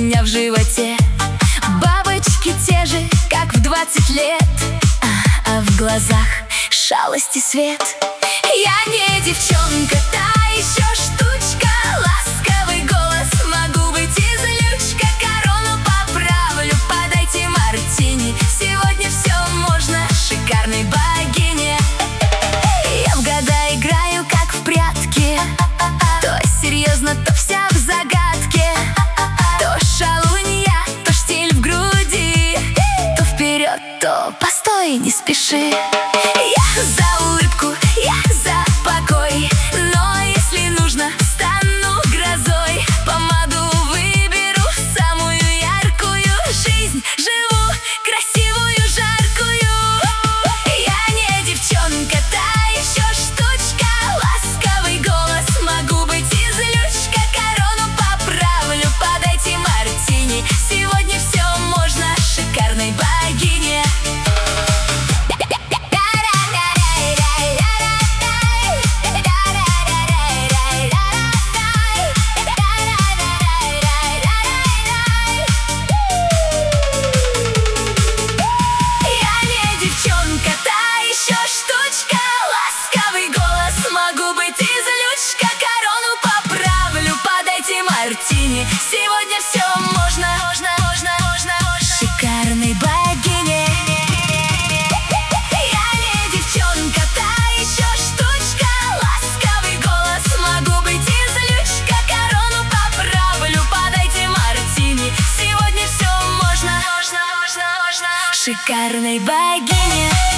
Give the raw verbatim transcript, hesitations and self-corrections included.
меня в животе. Бабочки те же, как в двадцать лет, а, а в глазах шалости свет. Я не девчонка, та еще штучка. Ласковый голос, могу быть и злючка. Корону поправлю, подайте мартини. Сегодня все можно шикарной богине. Я в года играю, как в прятки. То серьезно, то вся в загадке. То шалунья, то штиль в груди. То вперед, то постой, не спеши. Я за улыбку, я за покой, но если нужно, стану грозой. Помаду выберу самую яркую. Жизнь живу красивую, жаркую. Я не девчонка, та еще штучка. Ласковый голос, могу быть и злючка. Корону поправлю, подайте мартини. Сегодня все можно шикарной богине. Сегодня все можно, можно, можно, можно, можно шикарной богине. Я не девчонка, та еще штучка. Ласковый голос, могу быть и злючка. Корону поправлю, подайте мартини. Сегодня все можно, можно, можно, можно шикарной богине.